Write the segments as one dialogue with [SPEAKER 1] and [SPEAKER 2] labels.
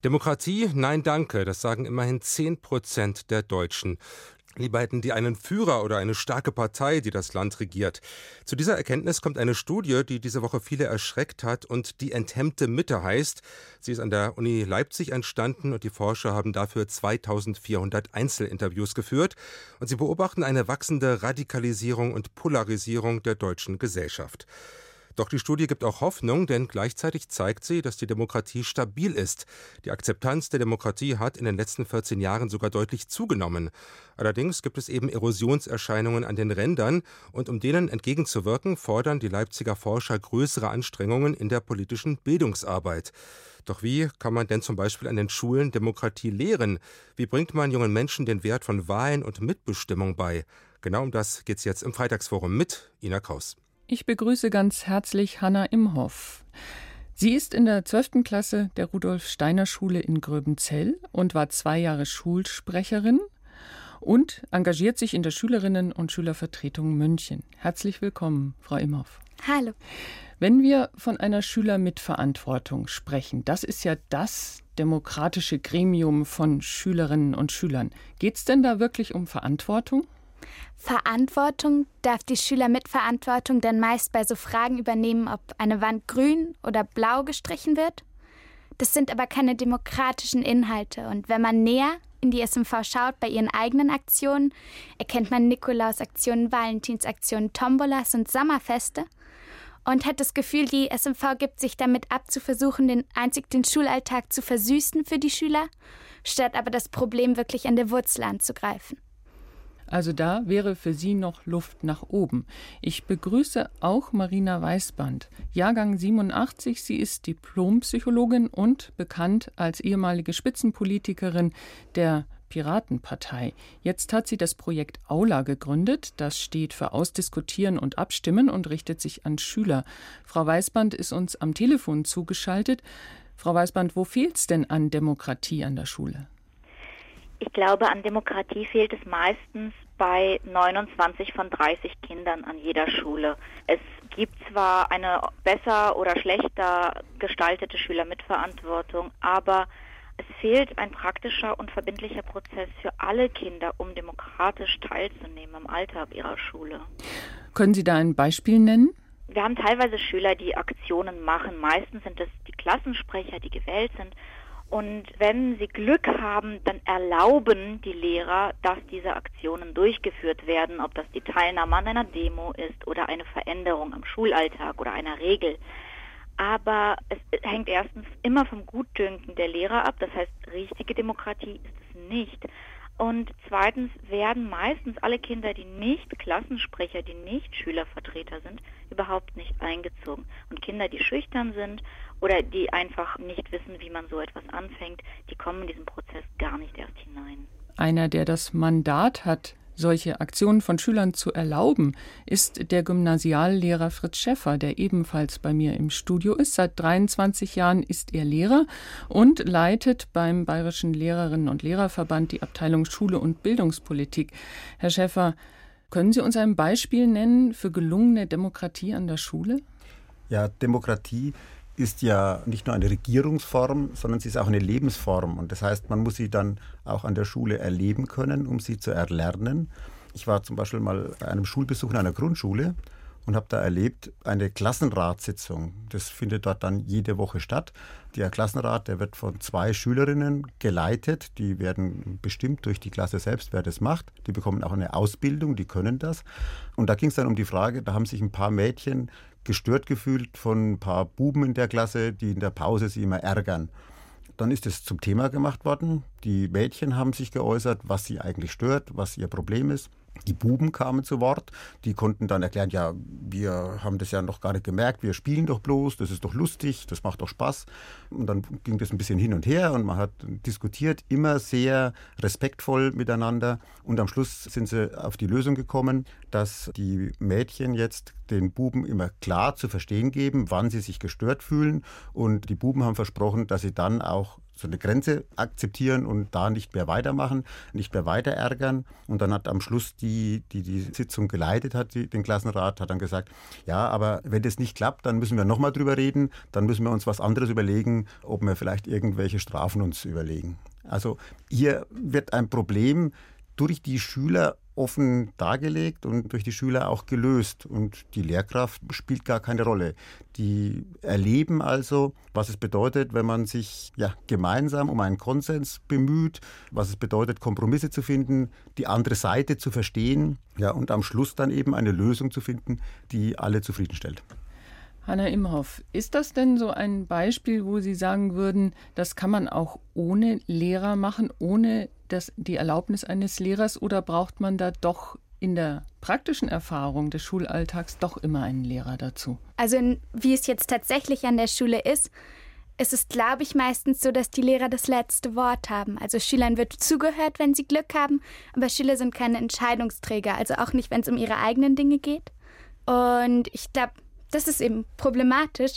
[SPEAKER 1] Demokratie? Nein, danke. Das sagen immerhin 10% der Deutschen. Lieber hätten die einen Führer oder eine starke Partei, die das Land regiert. Zu dieser Erkenntnis kommt eine Studie, die diese Woche viele erschreckt hat und die enthemmte Mitte heißt. Sie ist an der Uni Leipzig entstanden und die Forscher haben dafür 2400 Einzelinterviews geführt. Und sie beobachten eine wachsende Radikalisierung und Polarisierung der deutschen Gesellschaft. Doch die Studie gibt auch Hoffnung, denn gleichzeitig zeigt sie, dass die Demokratie stabil ist. Die Akzeptanz der Demokratie hat in den letzten 14 Jahren sogar deutlich zugenommen. Allerdings gibt es eben Erosionserscheinungen an den Rändern und um denen entgegenzuwirken, fordern die Leipziger Forscher größere Anstrengungen in der politischen Bildungsarbeit. Doch wie kann man denn zum Beispiel an den Schulen Demokratie lehren? Wie bringt man jungen Menschen den Wert von Wahlen und Mitbestimmung bei? Genau um das geht es jetzt im Freitagsforum mit Ina Kraus.
[SPEAKER 2] Ich begrüße ganz herzlich Hanna Imhoff. Sie ist in der 12. Klasse der Rudolf-Steiner-Schule in Gröbenzell und war 2 Jahre Schulsprecherin und engagiert sich in der Schülerinnen- und Schülervertretung München. Herzlich willkommen, Frau Imhoff.
[SPEAKER 3] Hallo.
[SPEAKER 2] Wenn wir von einer Schülermitverantwortung sprechen, das ist ja das demokratische Gremium von Schülerinnen und Schülern. Geht es denn da wirklich um Verantwortung?
[SPEAKER 3] Verantwortung darf die Schülermitverantwortung dann meist bei so Fragen übernehmen, ob eine Wand grün oder blau gestrichen wird. Das sind aber keine demokratischen Inhalte. Und wenn man näher in die SMV schaut bei ihren eigenen Aktionen, erkennt man Nikolausaktionen, Valentinsaktionen, Tombolas und Sommerfeste und hat das Gefühl, die SMV gibt sich damit ab, zu versuchen, den Schulalltag zu versüßen für die Schüler, statt aber das Problem wirklich an der Wurzel anzugreifen.
[SPEAKER 2] Also da wäre für Sie noch Luft nach oben. Ich begrüße auch Marina Weißband, Jahrgang 87. Sie ist Diplompsychologin und bekannt als ehemalige Spitzenpolitikerin der Piratenpartei. Jetzt hat sie das Projekt Aula gegründet. Das steht für Ausdiskutieren und Abstimmen und richtet sich an Schüler. Frau Weißband ist uns am Telefon zugeschaltet. Frau Weißband, wo fehlt es denn an Demokratie an der Schule?
[SPEAKER 4] Ich glaube, an Demokratie fehlt es meistens bei 29 von 30 Kindern an jeder Schule. Es gibt zwar eine besser oder schlechter gestaltete Schülermitverantwortung, aber es fehlt ein praktischer und verbindlicher Prozess für alle Kinder, um demokratisch teilzunehmen am Alltag ihrer Schule.
[SPEAKER 2] Können Sie da ein Beispiel nennen?
[SPEAKER 4] Wir haben teilweise Schüler, die Aktionen machen. Meistens sind es die Klassensprecher, die gewählt sind. Und wenn sie Glück haben, dann erlauben die Lehrer, dass diese Aktionen durchgeführt werden, ob das die Teilnahme an einer Demo ist oder eine Veränderung am Schulalltag oder einer Regel. Aber es hängt erstens immer vom Gutdünken der Lehrer ab, das heißt, richtige Demokratie ist es nicht. Und zweitens werden meistens alle Kinder, die nicht Klassensprecher, die nicht Schülervertreter sind, überhaupt nicht eingezogen. Und Kinder, die schüchtern sind oder die einfach nicht wissen, wie man so etwas anfängt, die kommen in diesen Prozess gar nicht erst hinein.
[SPEAKER 2] Einer, der das Mandat hat, solche Aktionen von Schülern zu erlauben, ist der Gymnasiallehrer Fritz Schäffer, der ebenfalls bei mir im Studio ist. Seit 23 Jahren ist er Lehrer und leitet beim Bayerischen Lehrerinnen- und Lehrerverband die Abteilung Schule und Bildungspolitik. Herr Schäffer, können Sie uns ein Beispiel nennen für gelungene Demokratie an der Schule?
[SPEAKER 5] Ja, Demokratie ist ja nicht nur eine Regierungsform, sondern sie ist auch eine Lebensform. Und das heißt, man muss sie dann auch an der Schule erleben können, um sie zu erlernen. Ich war zum Beispiel mal bei einem Schulbesuch in einer Grundschule und habe da erlebt, eine Klassenratssitzung. Das findet dort dann jede Woche statt. Der Klassenrat, der wird von 2 Schülerinnen geleitet. Die werden bestimmt durch die Klasse selbst, wer das macht. Die bekommen auch eine Ausbildung, die können das. Und da ging es dann um die Frage, da haben sich ein paar Mädchen gestört gefühlt von ein paar Buben in der Klasse, die in der Pause sie immer ärgern. Dann ist es zum Thema gemacht worden. Die Mädchen haben sich geäußert, was sie eigentlich stört, was ihr Problem ist. Die Buben kamen zu Wort, die konnten dann erklären, ja, wir haben das ja noch gar nicht gemerkt, wir spielen doch bloß, das ist doch lustig, das macht doch Spaß. Und dann ging das ein bisschen hin und her und man hat diskutiert, immer sehr respektvoll miteinander. Und am Schluss sind sie auf die Lösung gekommen, dass die Mädchen jetzt den Buben immer klar zu verstehen geben, wann sie sich gestört fühlen. Und die Buben haben versprochen, dass sie dann auch so eine Grenze akzeptieren und da nicht mehr weitermachen, nicht mehr weiter ärgern. Und dann hat am Schluss die Sitzung geleitet hat, den Klassenrat, hat dann gesagt, ja, aber wenn das nicht klappt, dann müssen wir nochmal drüber reden, dann müssen wir uns was anderes überlegen, ob wir vielleicht irgendwelche Strafen uns überlegen. Also hier wird ein Problem durch die Schüler offen dargelegt und durch die Schüler auch gelöst. Und die Lehrkraft spielt gar keine Rolle. Die erleben also, was es bedeutet, wenn man sich gemeinsam um einen Konsens bemüht, was es bedeutet, Kompromisse zu finden, die andere Seite zu verstehen, und am Schluss dann eben eine Lösung zu finden, die alle zufriedenstellt.
[SPEAKER 2] Hanna Imhoff, ist das denn so ein Beispiel, wo Sie sagen würden, das kann man auch ohne Lehrer machen, ohne die Erlaubnis eines Lehrers, oder braucht man da doch in der praktischen Erfahrung des Schulalltags doch immer einen Lehrer dazu?
[SPEAKER 3] Also wie es jetzt tatsächlich an der Schule ist es, glaube ich, meistens so, dass die Lehrer das letzte Wort haben. Also Schülern wird zugehört, wenn sie Glück haben, aber Schüler sind keine Entscheidungsträger, also auch nicht, wenn es um ihre eigenen Dinge geht. Und ich glaube, das ist eben problematisch,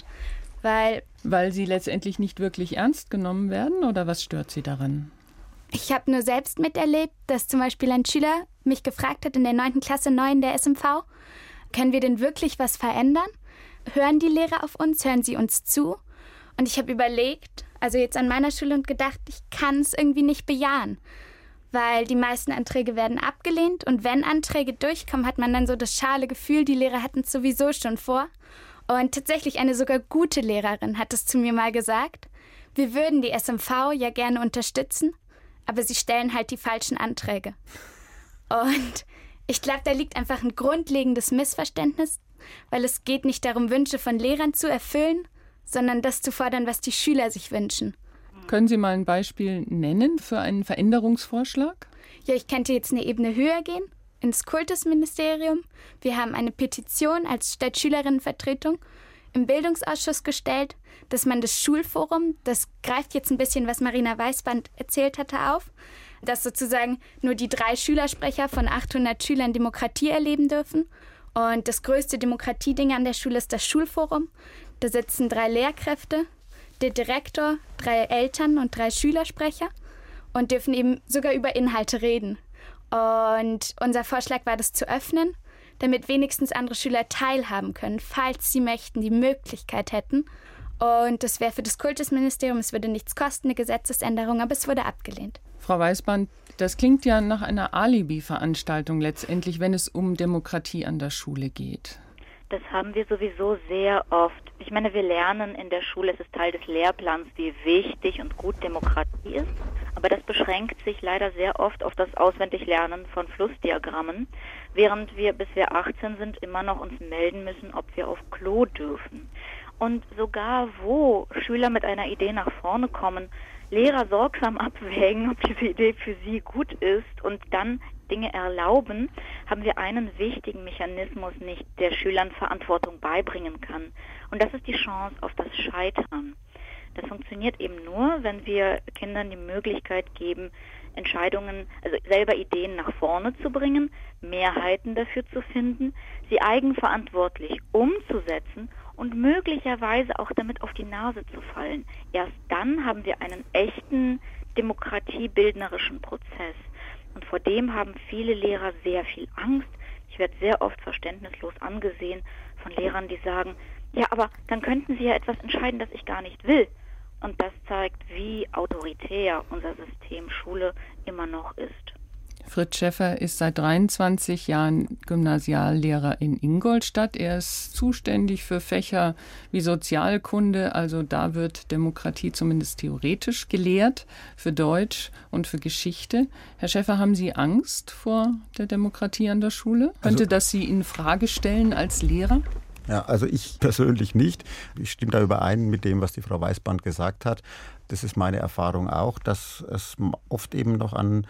[SPEAKER 3] weil sie letztendlich nicht wirklich ernst genommen werden, oder was stört Sie daran? Ich habe nur selbst miterlebt, dass zum Beispiel ein Schüler mich gefragt hat in der 9. Klasse neu in der SMV, können wir denn wirklich was verändern? Hören die Lehrer auf uns? Hören sie uns zu? Und ich habe überlegt, also jetzt an meiner Schule, und gedacht, ich kann es irgendwie nicht bejahen, weil die meisten Anträge werden abgelehnt und wenn Anträge durchkommen, hat man dann so das schale Gefühl, die Lehrer hatten es sowieso schon vor. Und tatsächlich eine sogar gute Lehrerin hat es zu mir mal gesagt, wir würden die SMV ja gerne unterstützen, aber sie stellen halt die falschen Anträge. Und ich glaube, da liegt einfach ein grundlegendes Missverständnis, weil es geht nicht darum, Wünsche von Lehrern zu erfüllen, sondern das zu fordern, was die Schüler sich wünschen.
[SPEAKER 2] Können Sie mal ein Beispiel nennen für einen Veränderungsvorschlag?
[SPEAKER 3] Ja, ich könnte jetzt eine Ebene höher gehen, ins Kultusministerium. Wir haben eine Petition als Stadtschülerinnenvertretung im Bildungsausschuss gestellt, dass man das Schulforum, das greift jetzt ein bisschen, was Marina Weißband erzählt hatte, auf, dass sozusagen nur die 3 Schülersprecher von 800 Schülern Demokratie erleben dürfen. Und das größte Demokratieding an der Schule ist das Schulforum. Da sitzen 3 Lehrkräfte, der Direktor, 3 Eltern und 3 Schülersprecher und dürfen eben sogar über Inhalte reden. Und unser Vorschlag war, das zu öffnen, damit wenigstens andere Schüler teilhaben können, falls sie möchten, die Möglichkeit hätten. Und das wäre für das Kultusministerium, es würde nichts kosten, eine Gesetzesänderung, aber es wurde abgelehnt.
[SPEAKER 2] Frau Weißband, das klingt ja nach einer Alibi-Veranstaltung letztendlich, wenn es um Demokratie an der Schule geht.
[SPEAKER 4] Das haben wir sowieso sehr oft. Ich meine, wir lernen in der Schule, es ist Teil des Lehrplans, wie wichtig und gut Demokratie ist. Aber das beschränkt sich leider sehr oft auf das Auswendiglernen von Flussdiagrammen, während wir, bis wir 18 sind, immer noch uns melden müssen, ob wir auf Klo dürfen. Und sogar wo Schüler mit einer Idee nach vorne kommen, Lehrer sorgsam abwägen, ob diese Idee für sie gut ist und dann Dinge erlauben, haben wir einen wichtigen Mechanismus nicht, der Schülern Verantwortung beibringen kann. Und das ist die Chance auf das Scheitern. Das funktioniert eben nur, wenn wir Kindern die Möglichkeit geben, Entscheidungen, also selber Ideen nach vorne zu bringen, Mehrheiten dafür zu finden, sie eigenverantwortlich umzusetzen und möglicherweise auch damit auf die Nase zu fallen. Erst dann haben wir einen echten demokratiebildnerischen Prozess. Und vor dem haben viele Lehrer sehr viel Angst. Ich werde sehr oft verständnislos angesehen von Lehrern, die sagen, ja, aber dann könnten Sie ja etwas entscheiden, das ich gar nicht will. Und das zeigt, wie autoritär unser System Schule immer noch ist.
[SPEAKER 2] Fritz Schäffer ist seit 23 Jahren Gymnasiallehrer in Ingolstadt. Er ist zuständig für Fächer wie Sozialkunde, also da wird Demokratie zumindest theoretisch gelehrt, für Deutsch und für Geschichte. Herr Schäffer, haben Sie Angst vor der Demokratie an der Schule? Könnte das Sie in Frage stellen als Lehrer?
[SPEAKER 5] Ja, also ich persönlich nicht. Ich stimme da überein mit dem, was die Frau Weißband gesagt hat. Das ist meine Erfahrung auch, dass es oft eben noch an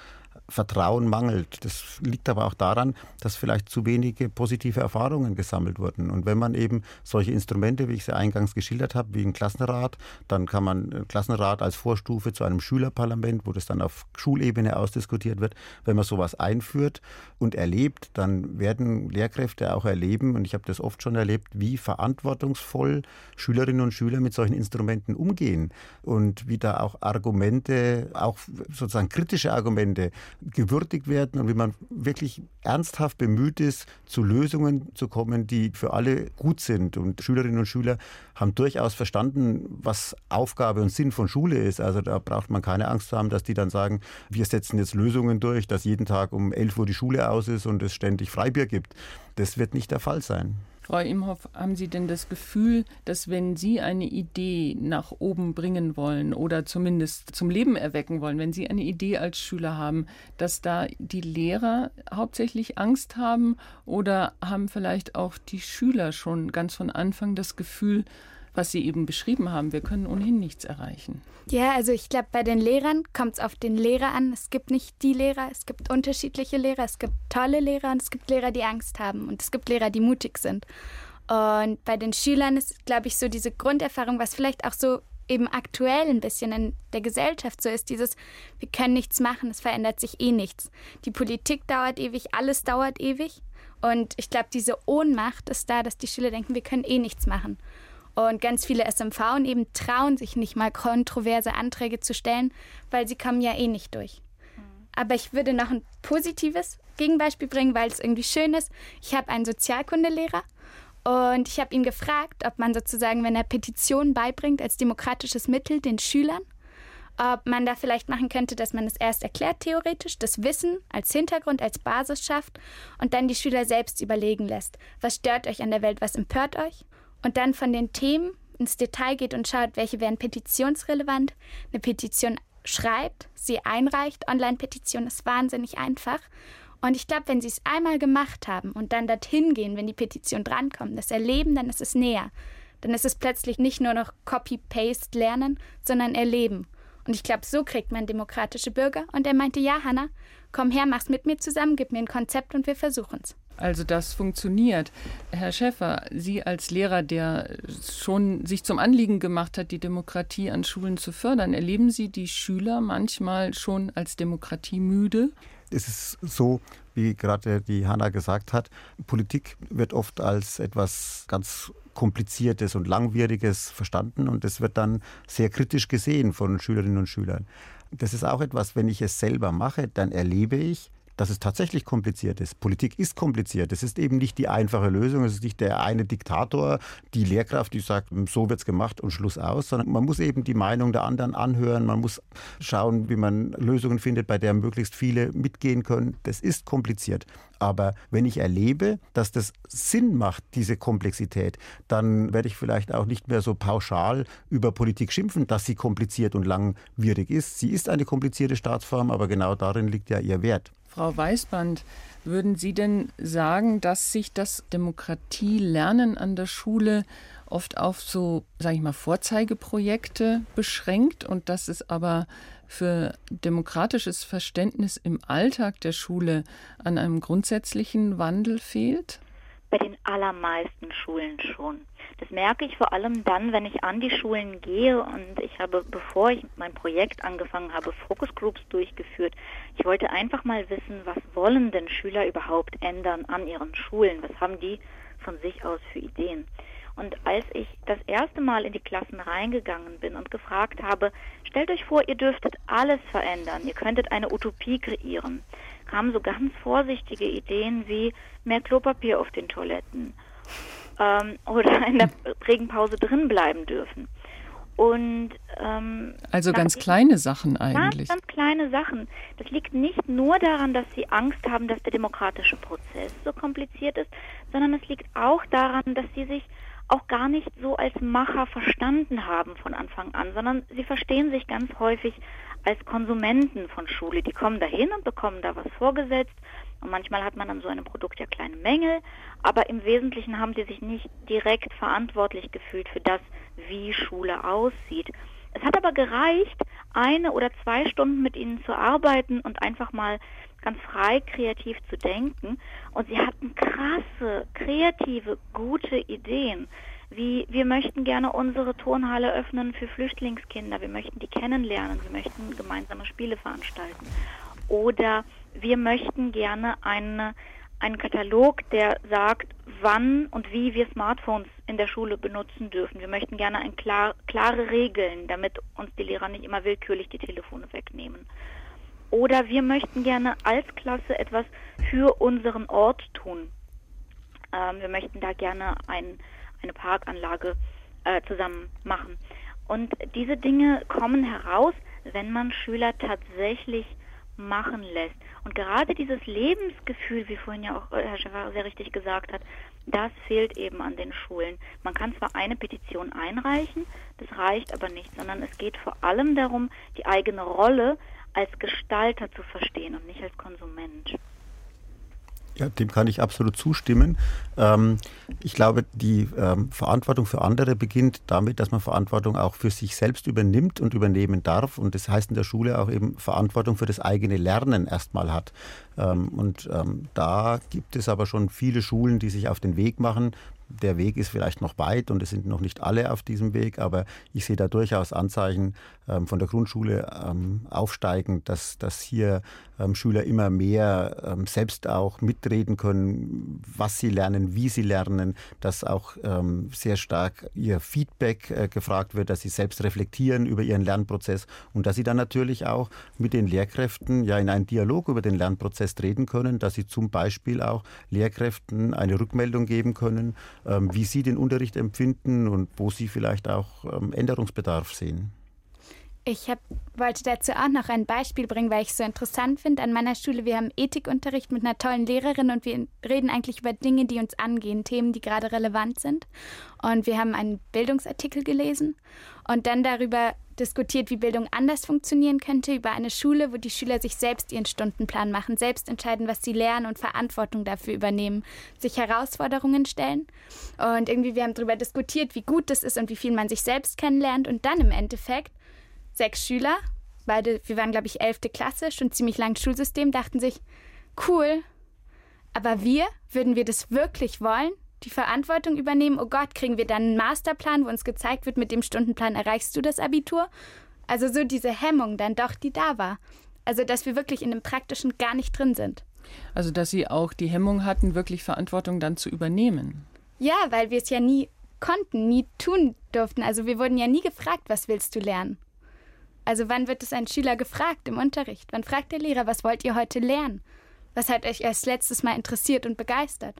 [SPEAKER 5] Vertrauen mangelt. Das liegt aber auch daran, dass vielleicht zu wenige positive Erfahrungen gesammelt wurden. Und wenn man eben solche Instrumente, wie ich sie eingangs geschildert habe, wie ein Klassenrat, dann kann man Klassenrat als Vorstufe zu einem Schülerparlament, wo das dann auf Schulebene ausdiskutiert wird. Wenn man sowas einführt und erlebt, dann werden Lehrkräfte auch erleben, und ich habe das oft schon erlebt, wie verantwortungsvoll Schülerinnen und Schüler mit solchen Instrumenten umgehen und wie da auch Argumente, auch sozusagen kritische Argumente gewürdigt werden und wie man wirklich ernsthaft bemüht ist, zu Lösungen zu kommen, die für alle gut sind. Und Schülerinnen und Schüler haben durchaus verstanden, was Aufgabe und Sinn von Schule ist. Also da braucht man keine Angst zu haben, dass die dann sagen, wir setzen jetzt Lösungen durch, dass jeden Tag um 11 Uhr die Schule aus ist und es ständig Freibier gibt. Das wird nicht der Fall sein.
[SPEAKER 2] Frau Imhoff, haben Sie denn das Gefühl, dass wenn Sie eine Idee nach oben bringen wollen oder zumindest zum Leben erwecken wollen, wenn Sie eine Idee als Schüler haben, dass da die Lehrer hauptsächlich Angst haben, oder haben vielleicht auch die Schüler schon ganz von Anfang das Gefühl, was Sie eben beschrieben haben, wir können ohnehin nichts erreichen?
[SPEAKER 3] Ja, also ich glaube, bei den Lehrern kommt es auf den Lehrer an. Es gibt nicht die Lehrer, es gibt unterschiedliche Lehrer, es gibt tolle Lehrer und es gibt Lehrer, die Angst haben und es gibt Lehrer, die mutig sind. Und bei den Schülern ist, glaube ich, so diese Grunderfahrung, was vielleicht auch so eben aktuell ein bisschen in der Gesellschaft so ist, dieses, wir können nichts machen, es verändert sich eh nichts. Die Politik dauert ewig, alles dauert ewig. Und ich glaube, diese Ohnmacht ist da, dass die Schüler denken, wir können eh nichts machen. Und ganz viele SMV eben trauen sich nicht mal, kontroverse Anträge zu stellen, weil sie kommen ja eh nicht durch. Aber ich würde noch ein positives Gegenbeispiel bringen, weil es irgendwie schön ist. Ich habe einen Sozialkundelehrer und ich habe ihn gefragt, ob man sozusagen, wenn er Petitionen beibringt als demokratisches Mittel den Schülern, ob man da vielleicht machen könnte, dass man es erst erklärt theoretisch, das Wissen als Hintergrund, als Basis schafft und dann die Schüler selbst überlegen lässt. Was stört euch an der Welt, was empört euch? Und dann von den Themen ins Detail geht und schaut, welche wären petitionsrelevant. Eine Petition schreibt, sie einreicht. Online-Petition ist wahnsinnig einfach. Und ich glaube, wenn sie es einmal gemacht haben und dann dorthin gehen, wenn die Petition drankommt, das erleben, dann ist es näher. Dann ist es plötzlich nicht nur noch Copy-Paste lernen, sondern erleben. Und ich glaube, so kriegt man demokratische Bürger. Und er meinte, ja, Hanna, komm her, mach's mit mir zusammen, gib mir ein Konzept und wir versuchen's.
[SPEAKER 2] Also das funktioniert. Herr Schäffer, Sie als Lehrer, der schon sich zum Anliegen gemacht hat, die Demokratie an Schulen zu fördern, erleben Sie die Schüler manchmal schon als demokratiemüde?
[SPEAKER 5] Es ist so, wie gerade die Hanna gesagt hat, Politik wird oft als etwas ganz Kompliziertes und Langwieriges verstanden und das wird dann sehr kritisch gesehen von Schülerinnen und Schülern. Das ist auch etwas, wenn ich es selber mache, dann erlebe ich, dass es tatsächlich kompliziert ist. Politik ist kompliziert. Es ist eben nicht die einfache Lösung. Es ist nicht der eine Diktator, die Lehrkraft, die sagt, so wird's gemacht und Schluss aus, sondern man muss eben die Meinung der anderen anhören. Man muss schauen, wie man Lösungen findet, bei der möglichst viele mitgehen können. Das ist kompliziert. Aber wenn ich erlebe, dass das Sinn macht, diese Komplexität, dann werde ich vielleicht auch nicht mehr so pauschal über Politik schimpfen, dass sie kompliziert und langwierig ist. Sie ist eine komplizierte Staatsform, aber genau darin liegt ja ihr Wert.
[SPEAKER 2] Frau Weißband, würden Sie denn sagen, dass sich das Demokratielernen an der Schule oft auf so, sage ich mal, Vorzeigeprojekte beschränkt und dass es aber für demokratisches Verständnis im Alltag der Schule an einem grundsätzlichen Wandel fehlt?
[SPEAKER 4] Bei den allermeisten Schulen schon. Das merke ich vor allem dann, wenn ich an die Schulen gehe und ich habe, bevor ich mein Projekt angefangen habe, Focus Groups durchgeführt. Ich wollte einfach mal wissen, was wollen denn Schüler überhaupt ändern an ihren Schulen? Was haben die von sich aus für Ideen? Und als ich das erste Mal in die Klassen reingegangen bin und gefragt habe, stellt euch vor, ihr dürftet alles verändern, ihr könntet eine Utopie kreieren, kamen so ganz vorsichtige Ideen wie mehr Klopapier auf den Toiletten oder in der Regenpause drin bleiben dürfen. Und
[SPEAKER 2] also ganz kleine Sachen eigentlich.
[SPEAKER 4] Ganz kleine Sachen. Das liegt nicht nur daran, dass sie Angst haben, dass der demokratische Prozess so kompliziert ist, sondern es liegt auch daran, dass sie sich auch gar nicht so als Macher verstanden haben von Anfang an, sondern sie verstehen sich ganz häufig als Konsumenten von Schule. Die kommen dahin und bekommen da was vorgesetzt und manchmal hat man an so einem Produkt ja kleine Mängel, aber im Wesentlichen haben die sich nicht direkt verantwortlich gefühlt für das, wie Schule aussieht. Es hat aber gereicht, 1 oder 2 Stunden mit ihnen zu arbeiten und einfach mal ganz frei kreativ zu denken. Und sie hatten krasse, kreative, gute Ideen. Wie wir möchten gerne unsere Turnhalle öffnen für Flüchtlingskinder. Wir möchten die kennenlernen. Wir möchten gemeinsame Spiele veranstalten. Oder wir möchten gerne einen Katalog, der sagt, wann und wie wir Smartphones in der Schule benutzen dürfen. Wir möchten gerne klare Regeln, damit uns die Lehrer nicht immer willkürlich die Telefone wegnehmen. Oder wir möchten gerne als Klasse etwas für unseren Ort tun. Wir möchten da gerne eine Parkanlage zusammen machen. Und diese Dinge kommen heraus, wenn man Schüler tatsächlich machen lässt. Und gerade dieses Lebensgefühl, wie vorhin ja auch Herr Schäfer sehr richtig gesagt hat, das fehlt eben an den Schulen. Man kann zwar eine Petition einreichen, das reicht aber nicht, sondern es geht vor allem darum, die eigene Rolle als Gestalter zu verstehen und nicht als Konsument.
[SPEAKER 5] Ja, dem kann ich absolut zustimmen. Ich glaube, die Verantwortung für andere beginnt damit, dass man Verantwortung auch für sich selbst übernimmt und übernehmen darf. Und das heißt in der Schule auch eben Verantwortung für das eigene Lernen erstmal hat. Da gibt es aber schon viele Schulen, die sich auf den Weg machen. Der Weg ist vielleicht noch weit und es sind noch nicht alle auf diesem Weg, aber ich sehe da durchaus Anzeichen von der Grundschule aufsteigend, dass hier Schüler immer mehr selbst auch mitreden können, was sie lernen, wie sie lernen, dass auch sehr stark ihr Feedback gefragt wird, dass sie selbst reflektieren über ihren Lernprozess und dass sie dann natürlich auch mit den Lehrkräften ja in einen Dialog über den Lernprozess treten können, dass sie zum Beispiel auch Lehrkräften eine Rückmeldung geben können, wie sie den Unterricht empfinden und wo sie vielleicht auch Änderungsbedarf sehen.
[SPEAKER 3] Ich wollte dazu auch noch ein Beispiel bringen, weil ich es so interessant finde. An meiner Schule, wir haben Ethikunterricht mit einer tollen Lehrerin und wir reden eigentlich über Dinge, die uns angehen, Themen, die gerade relevant sind. Und wir haben einen Bildungsartikel gelesen und dann darüber diskutiert, wie Bildung anders funktionieren könnte, über eine Schule, wo die Schüler sich selbst ihren Stundenplan machen, selbst entscheiden, was sie lernen und Verantwortung dafür übernehmen, sich Herausforderungen stellen. Und irgendwie, wir haben darüber diskutiert, wie gut das ist und wie viel man sich selbst kennenlernt. Und dann im Endeffekt 6 Schüler, wir waren, glaube ich, 11. Klasse, schon ziemlich langes Schulsystem, dachten sich, cool, aber würden wir das wirklich wollen? Die Verantwortung übernehmen, oh Gott, kriegen wir dann einen Masterplan, wo uns gezeigt wird, mit dem Stundenplan erreichst du das Abitur? Also so diese Hemmung dann doch, die da war. Also dass wir wirklich in dem Praktischen gar nicht drin sind.
[SPEAKER 2] Also dass Sie auch die Hemmung hatten, wirklich Verantwortung dann zu übernehmen.
[SPEAKER 3] Ja, weil wir es ja nie konnten, nie tun durften. Also wir wurden ja nie gefragt, was willst du lernen? Also wann wird es ein Schüler gefragt im Unterricht? Wann fragt der Lehrer, was wollt ihr heute lernen? Was hat euch als letztes Mal interessiert und begeistert?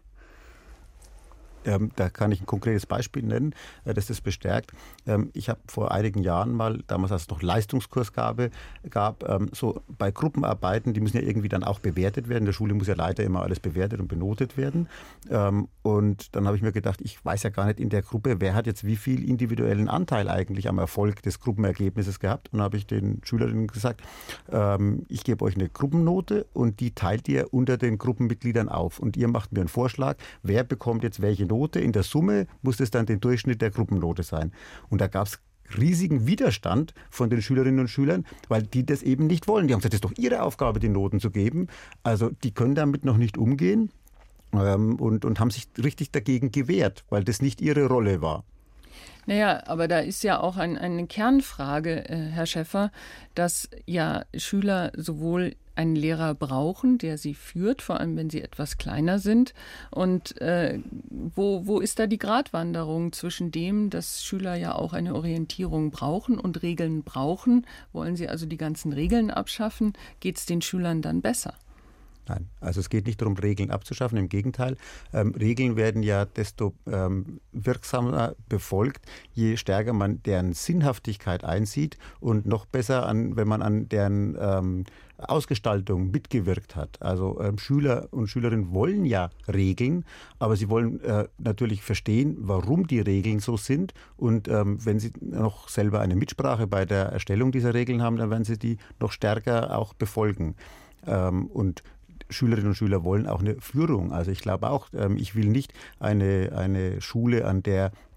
[SPEAKER 5] Da kann ich ein konkretes Beispiel nennen, das das bestärkt. Ich habe vor einigen Jahren mal, damals als es noch Leistungskurs gab, so bei Gruppenarbeiten, die müssen ja irgendwie dann auch bewertet werden. In der Schule muss ja leider immer alles bewertet und benotet werden. Und dann habe ich mir gedacht, ich weiß ja gar nicht in der Gruppe, wer hat jetzt wie viel individuellen Anteil eigentlich am Erfolg des Gruppenergebnisses gehabt. Und dann habe ich den Schülerinnen gesagt, ich gebe euch eine Gruppennote und die teilt ihr unter den Gruppenmitgliedern auf. Und ihr macht mir einen Vorschlag, wer bekommt jetzt welche Note. In der Summe muss es dann den Durchschnitt der Gruppennote sein. Und da gab es riesigen Widerstand von den Schülerinnen und Schülern, weil die das eben nicht wollen. Die haben gesagt, das ist doch ihre Aufgabe, die Noten zu geben. Also die können damit noch nicht umgehen und haben sich richtig dagegen gewehrt, weil das nicht ihre Rolle war.
[SPEAKER 2] Naja, aber da ist ja auch eine Kernfrage, Herr Schäfer, dass ja Schüler sowohl einen Lehrer brauchen, der sie führt, vor allem wenn sie etwas kleiner sind. Und wo ist da die Gratwanderung zwischen dem, dass Schüler ja auch eine Orientierung brauchen und Regeln brauchen? Wollen sie also die ganzen Regeln abschaffen? Geht es den Schülern dann besser?
[SPEAKER 5] Nein, also es geht nicht darum, Regeln abzuschaffen, im Gegenteil. Regeln werden ja desto wirksamer befolgt, je stärker man deren Sinnhaftigkeit einsieht und noch besser, wenn man an deren Ausgestaltung mitgewirkt hat. Also Schüler und Schülerinnen wollen ja Regeln, aber sie wollen natürlich verstehen, warum die Regeln so sind. Und wenn sie noch selber eine Mitsprache bei der Erstellung dieser Regeln haben, dann werden sie die noch stärker auch befolgen. Und Schülerinnen und Schüler wollen auch eine Führung. Also ich glaube auch, ich will nicht eine Schule, an der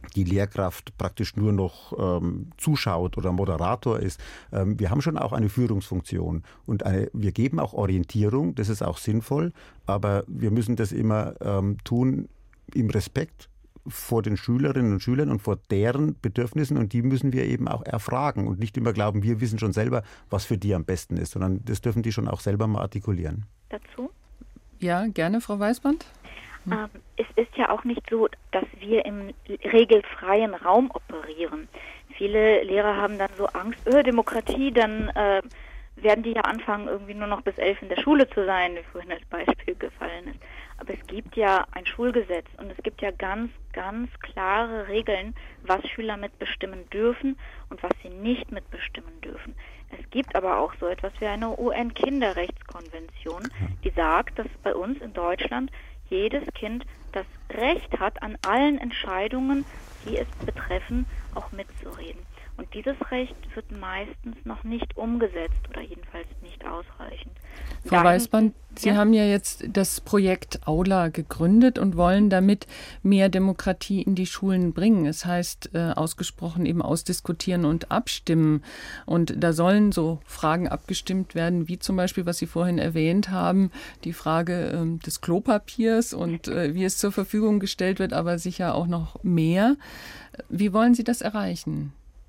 [SPEAKER 5] die Lehrkraft praktisch nur noch zuschaut oder Moderator ist. Wir haben schon auch eine Führungsfunktion und wir geben auch Orientierung, das ist auch sinnvoll, aber wir müssen das immer tun im Respekt vor den Schülerinnen und Schülern und vor deren Bedürfnissen, und die müssen wir eben auch erfragen und nicht immer glauben, wir wissen schon selber, was für die am besten ist, sondern das dürfen die schon auch selber mal artikulieren.
[SPEAKER 4] Dazu?
[SPEAKER 2] Ja, gerne, Frau Weißband.
[SPEAKER 4] Es ist ja auch nicht so, dass wir im regelfreien Raum operieren. Viele Lehrer haben dann so Angst, Demokratie, dann werden die ja anfangen, irgendwie nur noch bis 11 in der Schule zu sein, wie vorhin als Beispiel gefallen ist. Aber es gibt ja ein Schulgesetz und es gibt ja ganz, ganz klare Regeln, was Schüler mitbestimmen dürfen und was sie nicht mitbestimmen dürfen. Es gibt aber auch so etwas wie eine UN-Kinderrechtskonvention, die sagt, dass bei uns in Deutschland jedes Kind das Recht hat, an allen Entscheidungen, die es betreffen, auch mitzureden. Und dieses Recht wird meistens noch nicht umgesetzt oder jedenfalls nicht ausreichend.
[SPEAKER 2] Frau Weißband, Sie haben ja jetzt das Projekt Aula gegründet und wollen damit mehr Demokratie in die Schulen bringen. Es heißt ausgesprochen eben ausdiskutieren und abstimmen. Und da sollen so Fragen abgestimmt werden, wie zum Beispiel, was Sie vorhin erwähnt haben, die Frage des Klopapiers und wie es zur Verfügung gestellt wird, aber sicher auch noch mehr. Wie wollen Sie das erreichen?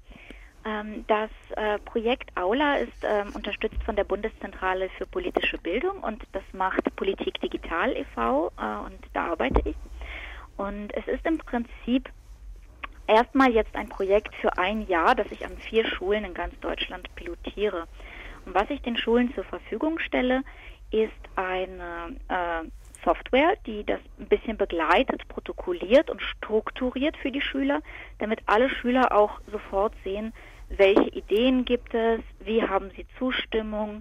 [SPEAKER 4] Das Projekt Aula ist unterstützt von der Bundeszentrale für politische Bildung und das macht Politik Digital e.V. Und da arbeite ich. Und es ist im Prinzip erstmal jetzt ein Projekt für ein Jahr, das ich an 4 Schulen in ganz Deutschland pilotiere. Und was ich den Schulen zur Verfügung stelle, ist eine Software, die das ein bisschen begleitet, protokolliert und strukturiert für die Schüler, damit alle Schüler auch sofort sehen, welche Ideen gibt es, wie haben sie Zustimmung.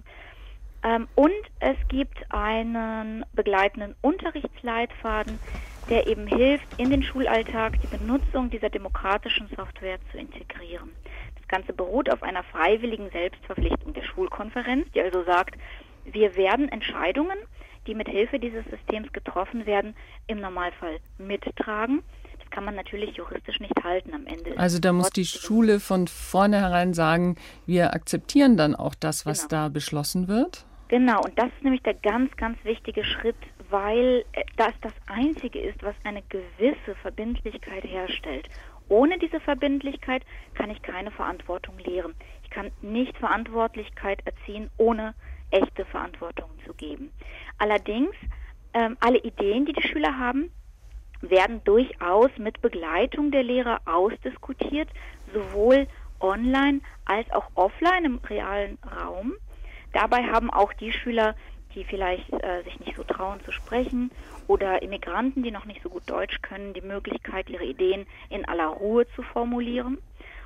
[SPEAKER 4] Und es gibt einen begleitenden Unterrichtsleitfaden, der eben hilft, in den Schulalltag die Benutzung dieser demokratischen Software zu integrieren. Das Ganze beruht auf einer freiwilligen Selbstverpflichtung der Schulkonferenz, die also sagt, wir werden Entscheidungen, die mit Hilfe dieses Systems getroffen werden, im Normalfall mittragen. Das kann man natürlich juristisch nicht halten am Ende.
[SPEAKER 2] Also da muss die Schule von vornherein sagen, wir akzeptieren dann auch das, was da beschlossen wird?
[SPEAKER 4] Genau, und das ist nämlich der ganz, ganz wichtige Schritt, weil das das Einzige ist, was eine gewisse Verbindlichkeit herstellt. Ohne diese Verbindlichkeit kann ich keine Verantwortung lehren. Ich kann nicht Verantwortlichkeit erziehen, ohne echte Verantwortung zu geben. Allerdings, alle Ideen, die die Schüler haben, werden durchaus mit Begleitung der Lehrer ausdiskutiert, sowohl online als auch offline im realen Raum. Dabei haben auch die Schüler, die vielleicht sich nicht so trauen zu sprechen, oder Immigranten, die noch nicht so gut Deutsch können, die Möglichkeit, ihre Ideen in aller Ruhe zu formulieren.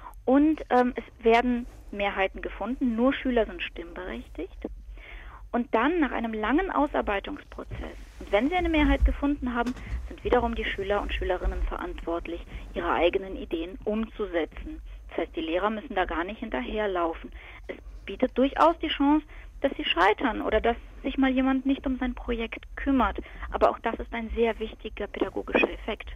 [SPEAKER 4] Und es werden Mehrheiten gefunden, nur Schüler sind stimmberechtigt. Und dann nach einem langen Ausarbeitungsprozess, und wenn sie eine Mehrheit gefunden haben, sind wiederum die Schüler und Schülerinnen verantwortlich, ihre eigenen Ideen umzusetzen. Das heißt, die Lehrer müssen da gar nicht hinterherlaufen. Es bietet durchaus die Chance, dass sie scheitern oder dass sich mal jemand nicht um sein Projekt kümmert. Aber auch das ist ein sehr wichtiger pädagogischer Effekt.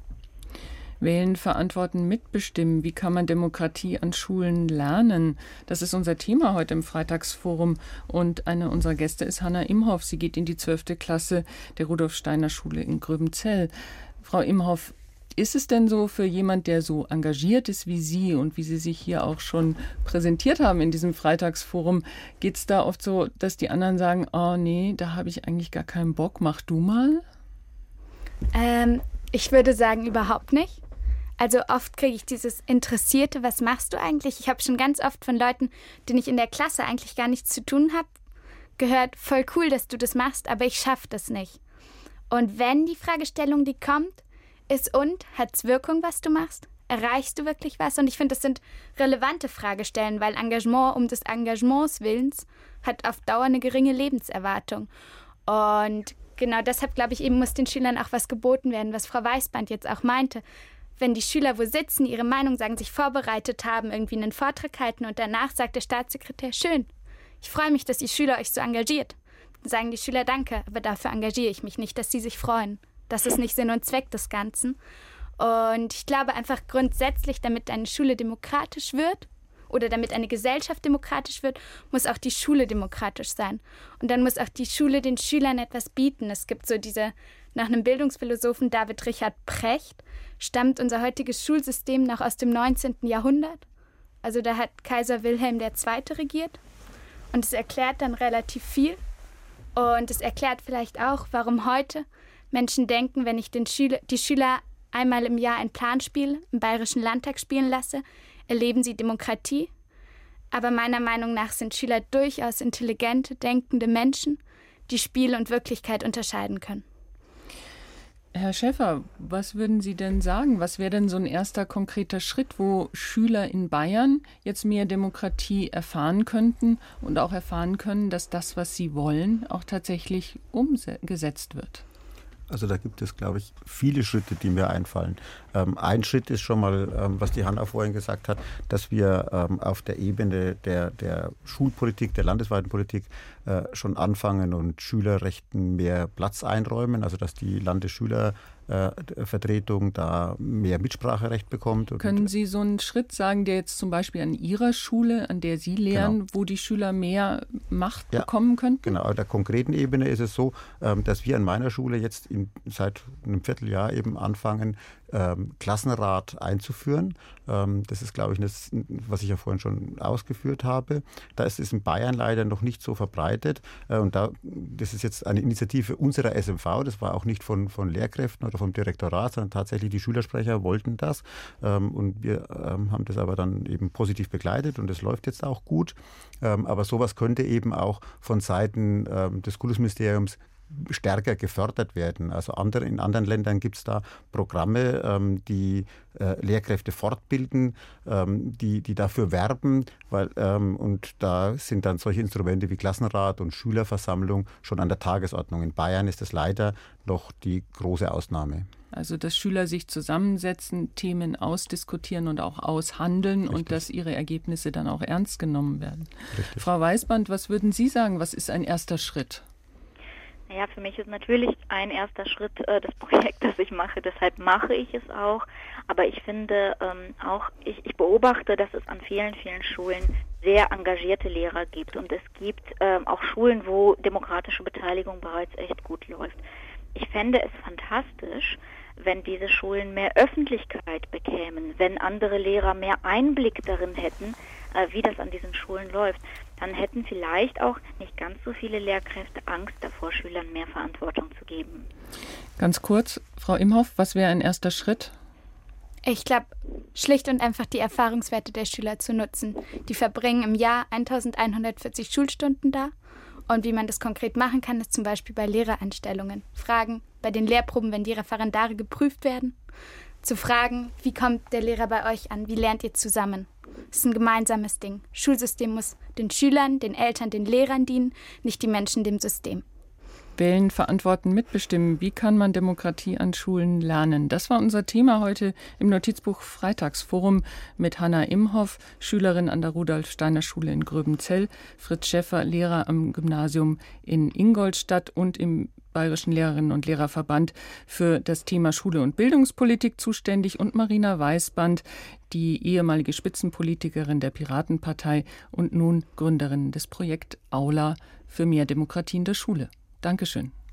[SPEAKER 2] Wählen, verantworten, mitbestimmen. Wie kann man Demokratie an Schulen lernen? Das ist unser Thema heute im Freitagsforum. Und eine unserer Gäste ist Hanna Imhoff. Sie geht in die 12. Klasse der Rudolf-Steiner-Schule in Gröbenzell. Frau Imhoff, ist es denn so für jemand, der so engagiert ist wie Sie und wie Sie sich hier auch schon präsentiert haben in diesem Freitagsforum, geht es da oft so, dass die anderen sagen, oh nee, da habe ich eigentlich gar keinen Bock, mach du mal?
[SPEAKER 3] Ich würde sagen, überhaupt nicht. Also oft kriege ich dieses Interessierte, was machst du eigentlich? Ich habe schon ganz oft von Leuten, denen ich in der Klasse eigentlich gar nichts zu tun habe, gehört, voll cool, dass du das machst, aber ich schaffe das nicht. Und wenn die Fragestellung, die kommt, ist und, hat es Wirkung, was du machst? Erreichst du wirklich was? Und ich finde, das sind relevante Fragestellen, weil Engagement um des Engagements Willens hat auf Dauer eine geringe Lebenserwartung. Und genau deshalb, glaube ich, eben muss den Schülern auch was geboten werden, was Frau Weißband jetzt auch meinte. Wenn die Schüler wo sitzen, ihre Meinung sagen, sich vorbereitet haben, irgendwie einen Vortrag halten und danach sagt der Staatssekretär, schön, ich freue mich, dass ihr Schüler euch so engagiert. Dann sagen die Schüler, danke, aber dafür engagiere ich mich nicht, dass sie sich freuen. Das ist nicht Sinn und Zweck des Ganzen. Und ich glaube einfach grundsätzlich, damit eine Schule demokratisch wird oder damit eine Gesellschaft demokratisch wird, muss auch die Schule demokratisch sein. Und dann muss auch die Schule den Schülern etwas bieten. Es gibt so nach einem Bildungsphilosophen David Richard Precht, stammt unser heutiges Schulsystem noch aus dem 19. Jahrhundert. Also da hat Kaiser Wilhelm II. Regiert. Und es erklärt dann relativ viel. Und es erklärt vielleicht auch, warum heute Menschen denken, wenn ich die Schüler einmal im Jahr ein Planspiel im Bayerischen Landtag spielen lasse, erleben sie Demokratie. Aber meiner Meinung nach sind Schüler durchaus intelligente, denkende Menschen, die Spiel und Wirklichkeit unterscheiden können.
[SPEAKER 2] Herr Schäfer, was würden Sie denn sagen? Was wäre denn so ein erster konkreter Schritt, wo Schüler in Bayern jetzt mehr Demokratie erfahren könnten und auch erfahren können, dass das, was sie wollen, auch tatsächlich umgesetzt wird?
[SPEAKER 5] Also da gibt es, glaube ich, viele Schritte, die mir einfallen. Ein Schritt ist schon mal, was die Hanna vorhin gesagt hat, dass wir auf der Ebene der Schulpolitik, der landesweiten Politik schon anfangen und Schülerrechten mehr Platz einräumen, also dass die Landesschülervertretung da mehr Mitspracherecht bekommt.
[SPEAKER 2] Können Sie so einen Schritt sagen, der jetzt zum Beispiel an Ihrer Schule, an der Sie lehren, genau, wo die Schüler mehr Macht bekommen könnten?
[SPEAKER 5] Genau, auf der konkreten Ebene ist es so, dass wir an meiner Schule jetzt seit einem Vierteljahr eben anfangen, Klassenrat einzuführen. Das ist, glaube ich, das, was ich ja vorhin schon ausgeführt habe. Da ist es in Bayern leider noch nicht so verbreitet. Und das ist jetzt eine Initiative unserer SMV. Das war auch nicht von Lehrkräften oder vom Direktorat, sondern tatsächlich die Schülersprecher wollten das. Und wir haben das aber dann eben positiv begleitet und es läuft jetzt auch gut. Aber sowas könnte eben auch von Seiten des Kultusministeriums stärker gefördert werden. Also in anderen Ländern gibt es da Programme, die Lehrkräfte fortbilden, die dafür werben, und da sind dann solche Instrumente wie Klassenrat und Schülerversammlung schon an der Tagesordnung. In Bayern ist das leider noch die große Ausnahme.
[SPEAKER 2] Also dass Schüler sich zusammensetzen, Themen ausdiskutieren und auch aushandeln. Richtig. Und dass ihre Ergebnisse dann auch ernst genommen werden. Richtig. Frau Weisband, was würden Sie sagen? Was ist ein erster Schritt?
[SPEAKER 4] Ja, für mich ist natürlich ein erster Schritt das Projekt, das ich mache. Deshalb mache ich es auch. Aber ich finde ich beobachte, dass es an vielen, vielen Schulen sehr engagierte Lehrer gibt. Und es gibt auch Schulen, wo demokratische Beteiligung bereits echt gut läuft. Ich fände es fantastisch, wenn diese Schulen mehr Öffentlichkeit bekämen, wenn andere Lehrer mehr Einblick darin hätten, wie das an diesen Schulen läuft. Dann hätten vielleicht auch nicht ganz so viele Lehrkräfte Angst davor, Schülern mehr Verantwortung zu geben.
[SPEAKER 2] Ganz kurz, Frau Imhoff, was wäre ein erster Schritt?
[SPEAKER 3] Ich glaube, schlicht und einfach die Erfahrungswerte der Schüler zu nutzen. Die verbringen im Jahr 1140 Schulstunden da. Und wie man das konkret machen kann, ist zum Beispiel bei Lehrereinstellungen. Fragen bei den Lehrproben, wenn die Referendare geprüft werden. Zu fragen, wie kommt der Lehrer bei euch an? Wie lernt ihr zusammen? Das ist ein gemeinsames Ding. Schulsystem muss den Schülern, den Eltern, den Lehrern dienen, nicht die Menschen dem System.
[SPEAKER 2] Wählen, verantworten, mitbestimmen. Wie kann man Demokratie an Schulen lernen? Das war unser Thema heute im Notizbuch Freitagsforum mit Hanna Imhoff, Schülerin an der Rudolf-Steiner-Schule in Gröbenzell, Fritz Schäffer, Lehrer am Gymnasium in Ingolstadt und im Bayerischen Lehrerinnen- und Lehrerverband für das Thema Schule und Bildungspolitik zuständig, und Marina Weisband, die ehemalige Spitzenpolitikerin der Piratenpartei und nun Gründerin des Projekt Aula für mehr Demokratie in der Schule. Dankeschön.